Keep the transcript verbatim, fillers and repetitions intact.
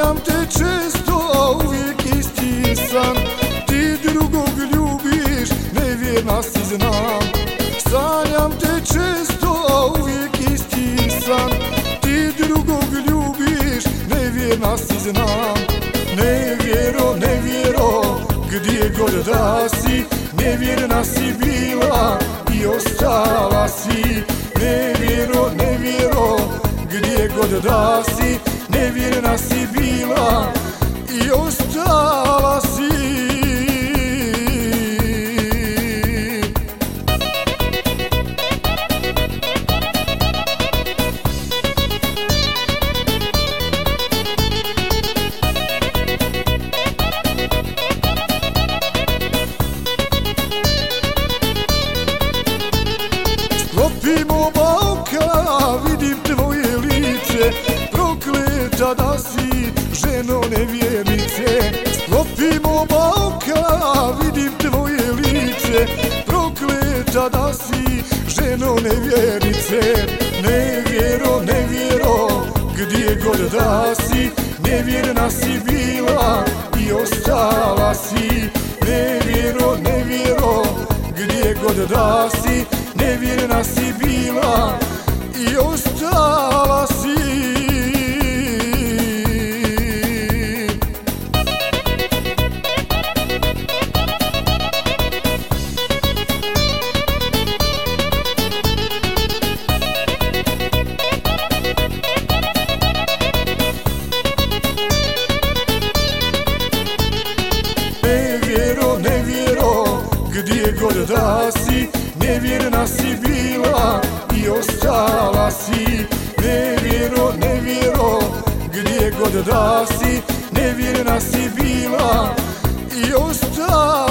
Sanjam te često, a uvijek isti san. Ti drugog ljubiš, nevjerna si znam. Sanjam te često, a uvijek isti san. Ti drugog ljubiš, nevjerna si znam. Nevjero, nevjero, gdje god da si, nevjerna si bila i ostala si. Nevjero, nevjero, gdje god da si, nevjerna si bila i ostala si. Sklopim oba oka, vidim tvoje lice, prokleta da si ženo nevjernice. Sklopim oba oka, vidim tvoje lice, prokleta da si ženo nevjernice. Nevjero, nevjero, gdje god da si, nevjerna si bila i ostala si. Nevjero, nevjero, gdje god da si, nevjerna si bila i ostala si. Nevjero, nevjero, gdje god da si, nevjerna si bila i ostala si. Nevjero, nevjero, gdje god da si, nevjerna si bila i ostala si.